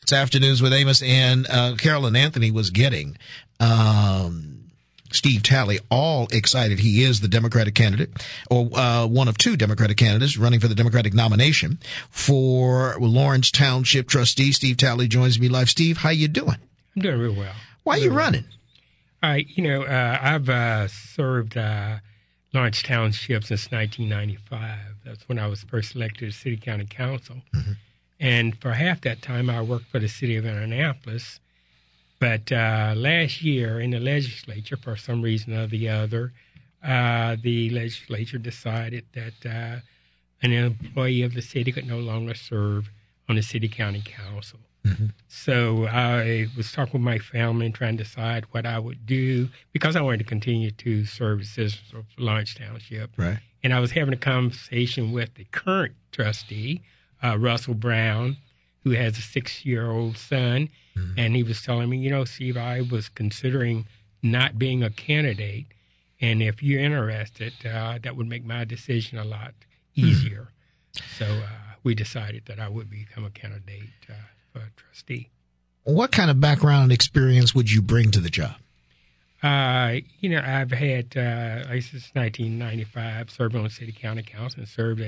Afternoons with Amos, and Carolyn Anthony was getting Steve Talley all excited. He is the Democratic candidate, or one of two Democratic candidates running for the Democratic nomination for Lawrence Township trustee. Steve Talley joins me live. Steve, how you doing? I'm doing real well. Why are you running? I've served Lawrence Township since 1995. That's when I was first elected to City County Council. Mm-hmm. And for half that time, I worked for the city of Indianapolis. But last year in the legislature, for some reason or the other, the legislature decided that an employee of the city could no longer serve on the City County Council. Mm-hmm. So I was talking with my family and trying to decide what I would do because I wanted to continue to serve the citizens of Lawrence Township. Right. And I was having a conversation with the current trustee, Russell Brown, who has a 6-year-old son. Mm-hmm. And he was telling me, Steve, I was considering not being a candidate. And if you're interested, that would make my decision a lot easier. Mm-hmm. So we decided that I would become a candidate for a trustee. What kind of background and experience would you bring to the job? I've had, since 1995, served on the City County Council and served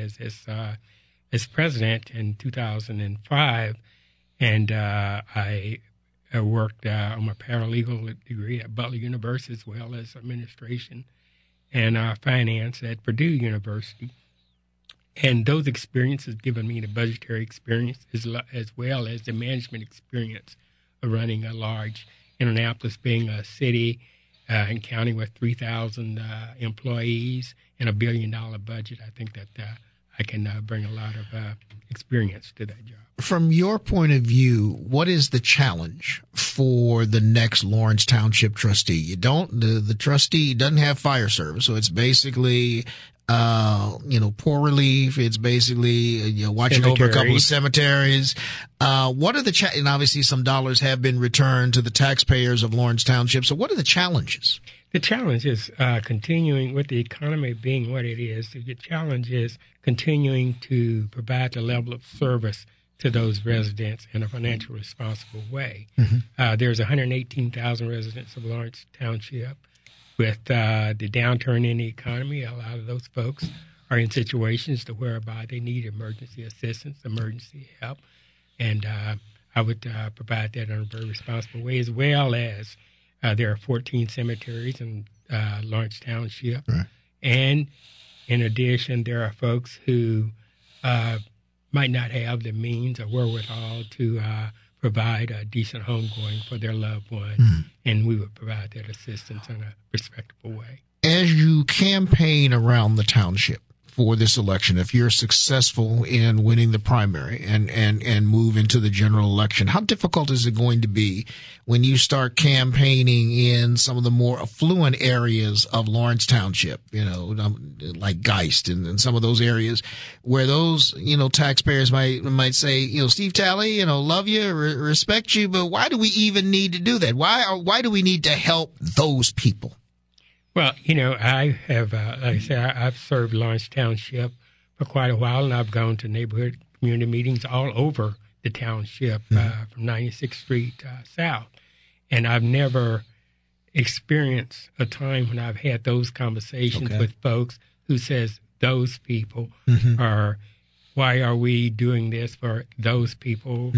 as president in 2005. And I worked on my paralegal degree at Butler University as well as administration and finance at Purdue University. And those experiences given me the budgetary experience as well as the management experience of running a large Indianapolis, being a city and county with 3,000 employees and $1 billion budget. I think that I can bring a lot of experience to that job. From your point of view, what is the challenge for the next Lawrence Township trustee? The trustee doesn't have fire service, so it's basically poor relief. It's basically watching over a couple of cemeteries. What are the and obviously some dollars have been returned to the taxpayers of Lawrence Township. So what are the challenges? The challenge is continuing with the economy being what it is. The challenge is continuing to provide the level of service to those residents in a financially responsible way. Mm-hmm. There's 118,000 residents of Lawrence Township. With the downturn in the economy, a lot of those folks are in situations to whereby they need emergency assistance, emergency help, and I would provide that in a very responsible way, as well as there are 14 cemeteries in Lawrence Township, right. And in addition, there are folks who might not have the means or wherewithal to provide a decent homegoing for their loved one, and we would provide that assistance in a respectable way. As you campaign around the township for this election, if you're successful in winning the primary and move into the general election, how difficult is it going to be when you start campaigning in some of the more affluent areas of Lawrence Township, like Geist and some of those areas where those, taxpayers might say, Steve Talley, love you, respect you, but why do we even need to do that? Why do we need to help those people? Well, I have, like I said, I've served Lawrence Township for quite a while, and I've gone to neighborhood community meetings all over the township from 96th Street south. And I've never experienced a time when I've had those conversations with folks who says those people are, why are we doing this for those people?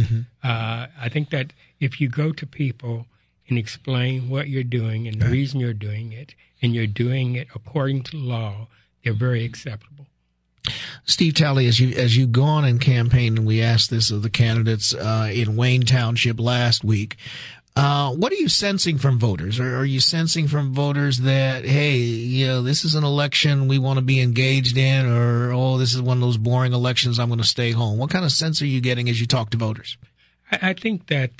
I think that if you go to people and explain what you're doing and the reason you're doing it, and you're doing it according to law, they're very acceptable. Steve Talley, as you go on and campaign, and we asked this of the candidates in Wayne Township last week, what are you sensing from voters? Are you sensing from voters that, hey, this is an election we want to be engaged in, or, this is one of those boring elections, I'm going to stay home? What kind of sense are you getting as you talk to voters? I think that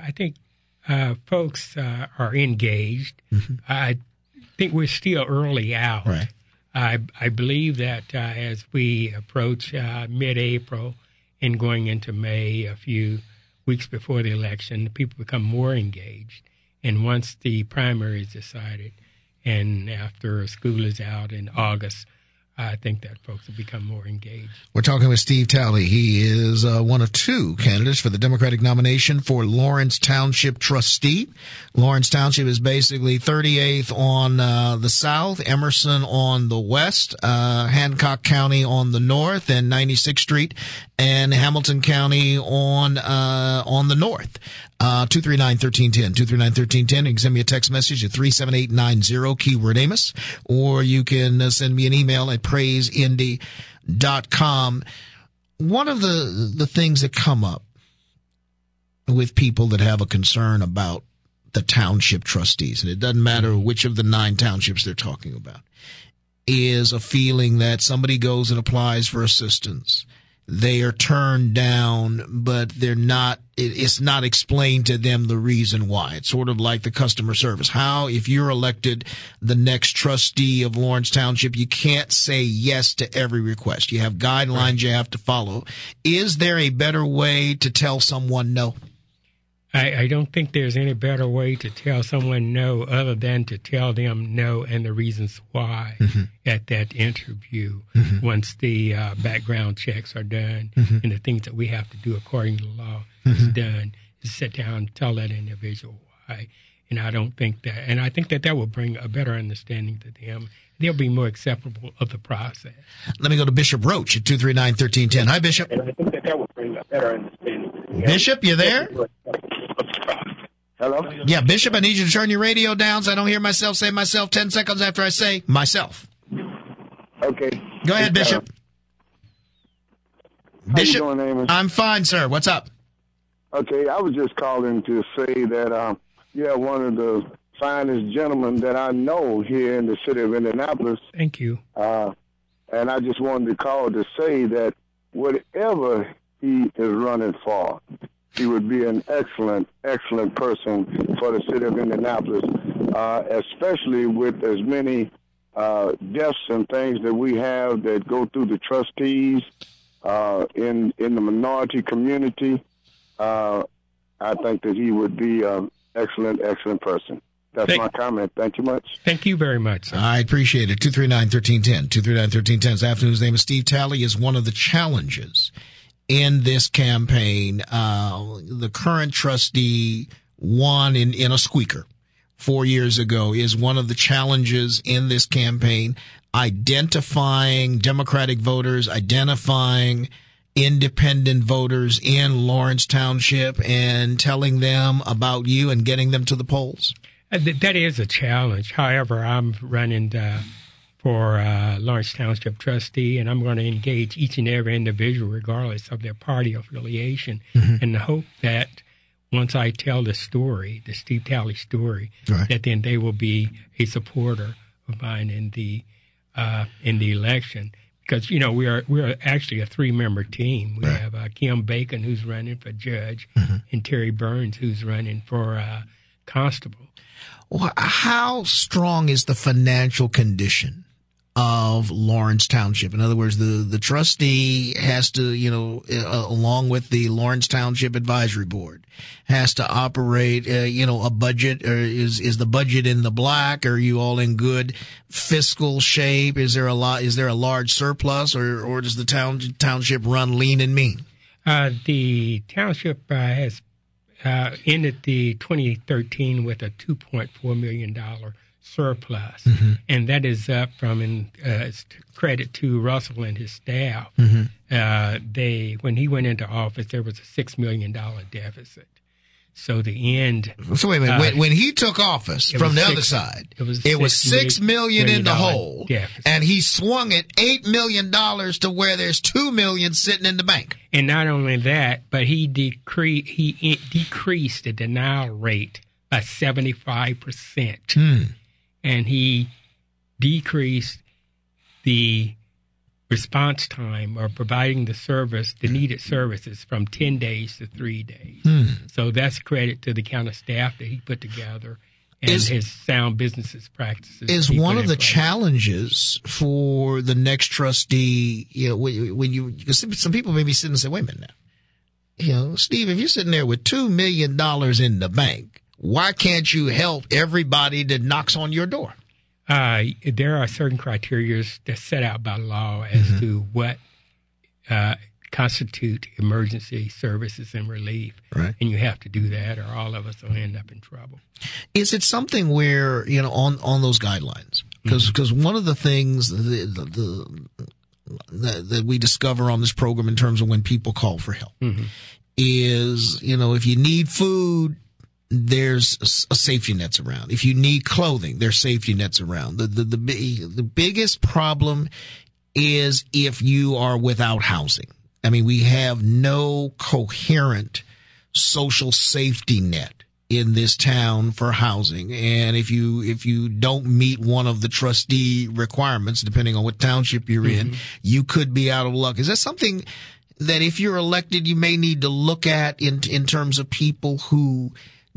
folks are engaged. I think we're still early out. Right. I believe that as we approach mid-April and going into May, a few weeks before the election, people become more engaged. And once the primary is decided and after school is out in August, I think that folks will become more engaged. We're talking with Steve Talley. He is one of two candidates for the Democratic nomination for Lawrence Township trustee. Lawrence Township is basically 38th on the south, Emerson on the west, Hancock County on the north, and 96th Street and Hamilton County on the north. 239-1310, 239-1310. You can send me a text message at 37890, keyword Amos, or you can send me an email at praiseindy.com. One of the things that come up with people that have a concern about the township trustees, and it doesn't matter which of the 9 townships they're talking about, is a feeling that somebody goes and applies for assistance. They are turned down, but it's not explained to them the reason why. It's sort of like the customer service. How, if you're elected the next trustee of Lawrence Township, you can't say yes to every request. You have guidelines you have to follow. Is there a better way to tell someone no? I don't think there's any better way to tell someone no other than to tell them no and the reasons why at that interview once the background checks are done and the things that we have to do according to the law is done, is sit down and tell that individual why. And I think that will bring a better understanding to them. They'll be more acceptable of the process. Let me go to Bishop Roach at 239-1310. Hi, Bishop. And I think that will bring a better understanding. Bishop, you there? Hello? Yeah, Bishop, I need you to turn your radio down so I don't hear myself say myself 10 seconds after I say myself. Okay. Go ahead, Bishop. Bishop, how you doing, Amos? I'm fine, sir. What's up? Okay, I was just calling to say that you're one of the finest gentlemen that I know here in the city of Indianapolis. Thank you. And I just wanted to call to say that whatever he is running for, he would be an excellent, excellent person for the city of Indianapolis, especially with as many deaths and things that we have that go through the trustees in the minority community. I think that he would be an excellent, excellent person. That's my comment. Thank you much. Thank you very much, sir. I appreciate it. 239-1310. 239-1310. This afternoon's name is Steve Talley. Is one of the challenges in this campaign. The current trustee won in a squeaker 4 years ago. Is one of the challenges in this campaign identifying Democratic voters, identifying independent voters in Lawrence Township and telling them about you and getting them to the polls? That is a challenge. However, I'm running for Lawrence Township trustee, and I'm going to engage each and every individual, regardless of their party affiliation, in the hope that once I tell the story, the Steve Talley story, that then they will be a supporter of mine in the election. Because we're actually a 3-member team. We have Kim Bacon, who's running for judge, and Terry Burns, who's running for constable. Well, how strong is the financial condition of Lawrence Township? In other words, the trustee has to, along with the Lawrence Township Advisory Board, has to operate, a budget. Or is the budget in the black? Are you all in good fiscal shape? Is there a large surplus, or does the township run lean and mean? The township has ended the 2013 with a $2.4 million surplus, and that is up from credit to Russell and his staff. When he went into office, there was a $6 million deficit. So the end. So wait a minute. When he took office from the other side, it was $6 million in the hole, deficit. And he swung it $8 million to where there's $2 million sitting in the bank. And not only that, but he decreased the denial rate by 75%, and he decreased the response time or providing the needed services from 10 days to 3 days. So that's credit to the kind of staff that he put together and his sound business practices. Is one of the challenges for the next trustee, because some people may be sitting and say, wait a minute now. Steve, if you're sitting there with $2 million in the bank, why can't you help everybody that knocks on your door? There are certain criteria that's set out by law as to what constitute emergency services and relief. Right. And you have to do that or all of us will end up in trouble. Is it something where, on those guidelines? Because one of the things that we discover on this program in terms of when people call for help is, if you need food, there's a safety nets around. If you need clothing, there's safety nets around. The biggest problem is if you are without housing. I mean, we have no coherent social safety net in this town for housing. And if you don't meet one of the trustee requirements, depending on what township you're in, you could be out of luck. Is that something that if you're elected, you may need to look at in terms of people who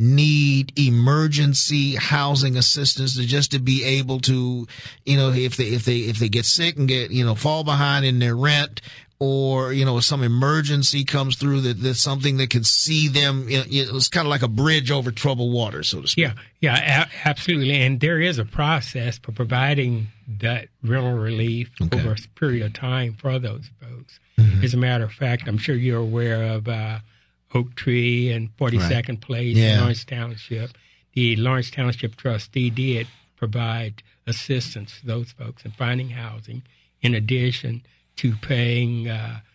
need emergency housing assistance just to be able to, if they get sick and get, fall behind in their rent, or, if some emergency comes through that's something that could see them, it's kind of like a bridge over troubled water, so to speak. Yeah, absolutely. And there is a process for providing that rental relief over a period of time for those folks. As a matter of fact, I'm sure you're aware of Oak Tree and 42nd Place in Lawrence Township. The Lawrence Township trustee did provide assistance to those folks in finding housing, in addition to paying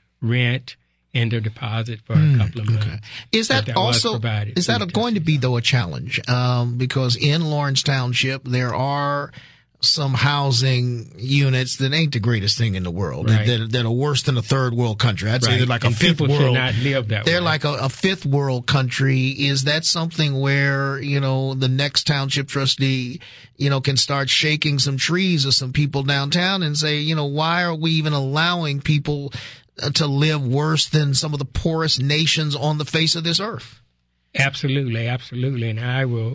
rent and their deposit for a couple of months. Is that going to be, though, a challenge? Because in Lawrence Township, there are some housing units that ain't the greatest thing in the world, that are worse than a third world country. I'd say they're like a fifth world. People should not live that way. They're like a fifth world country. Is that something where, the next township trustee, can start shaking some trees of some people downtown and say, why are we even allowing people to live worse than some of the poorest nations on the face of this earth? Absolutely. And I will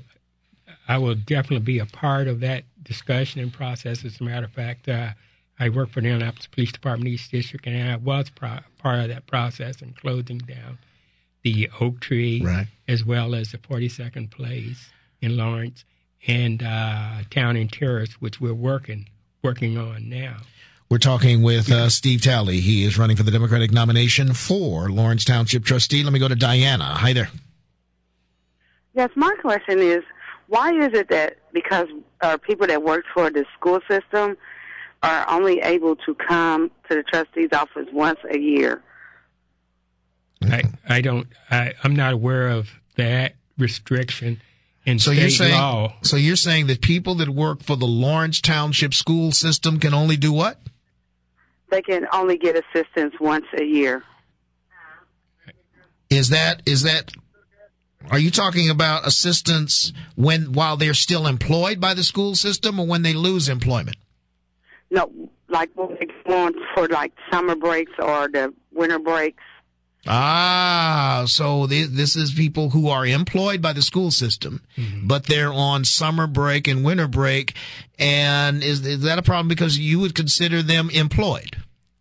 definitely be a part of that discussion and process. As a matter of fact, I work for the Indianapolis Police Department East District, and I was part of that process in closing down the Oak Tree, as well as the 42nd Place in Lawrence, and Town and Terrace, which we're working on now. We're talking with Steve Talley. He is running for the Democratic nomination for Lawrence Township trustee. Let me go to Diana. Hi there. Yes, my question is, why is it that because people that work for the school system are only able to come to the trustee's office once a year? I'm not aware of that restriction in state law. So you're saying that people that work for the Lawrence Township school system can only do what? They can only get assistance once a year. Is that? Are you talking about assistance while they're still employed by the school system, or when they lose employment? No, like when they go on for like summer breaks or the winter breaks. So this is people who are employed by the school system, but they're on summer break and winter break. And is that a problem because you would consider them employed?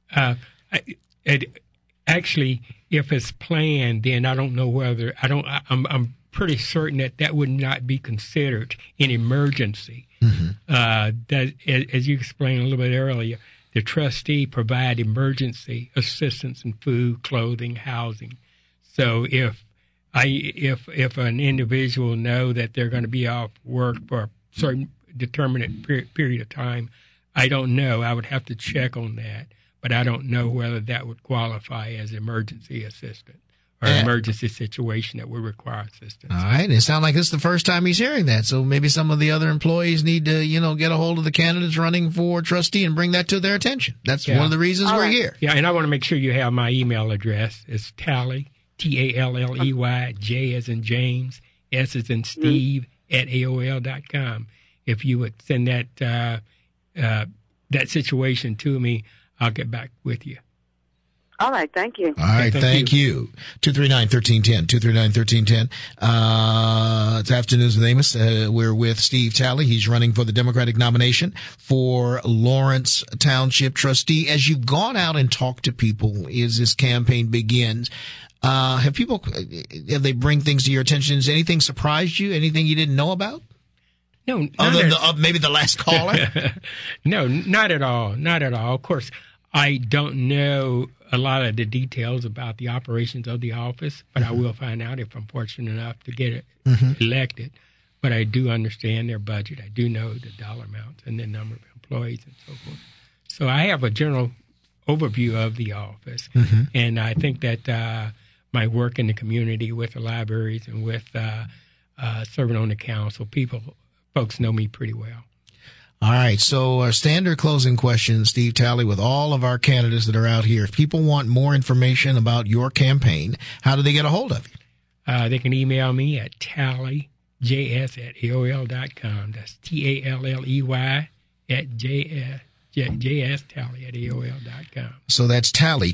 Actually, if it's planned, then I don't know whether I'm pretty certain that would not be considered an emergency. That, as you explained a little bit earlier, the trustee provide emergency assistance in food, clothing, housing. So if an individual know that they're going to be off work for a certain determinate period of time, I don't know. I would have to check on that, but I don't know whether that would qualify as emergency assistance or emergency situation that would require assistance. All right. It sounds like this is the first time he's hearing that. So maybe some of the other employees need to, get a hold of the candidates running for trustee and bring that to their attention. That's one of the reasons we're here. Yeah. And I want to make sure you have my email address. It's Talley, Talley, J as in James, S as in Steve, at AOL.com. If you would send that situation to me, I'll get back with you. All right, thank you. All right, thank you. 239-1310, 239-1310. It's Afternoons with Amos. We're with Steve Talley. He's running for the Democratic nomination for Lawrence Township trustee. As you've gone out and talked to people as this campaign begins, have they bring things to your attention? Has anything surprised you? Anything you didn't know about? No, other than maybe the last caller? No, not at all. Not at all. Of course, I don't know a lot of the details about the operations of the office, but I will find out if I'm fortunate enough to get elected. But I do understand their budget. I do know the dollar amounts and the number of employees and so forth. So I have a general overview of the office, and I think that my work in the community with the libraries and with serving on the council, folks know me pretty well. All right. So our standard closing question, Steve Talley, with all of our candidates that are out here. If people want more information about your campaign, how do they get a hold of you? They can email me at tallyjs@aol.com. That's TALLEY at jstalley@aol.com. So that's Talley,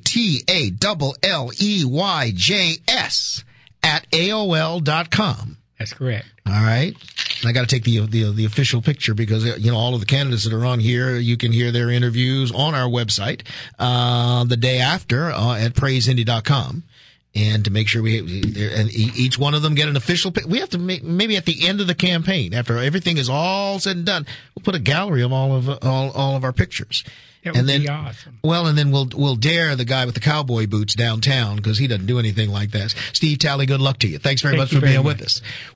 TALLEYJS at AOL.com. That's correct. All right. And I got to take the official picture because, all of the candidates that are on here, you can hear their interviews on our website, the day after, at praiseindy.com. And to make sure each one of them get an official we have to maybe at the end of the campaign, after everything is all said and done, we'll put a gallery of all of our pictures. That would be awesome. Well, and then we'll dare the guy with the cowboy boots downtown because he doesn't do anything like that. Steve Talley, good luck to you. Thanks very much for being with us.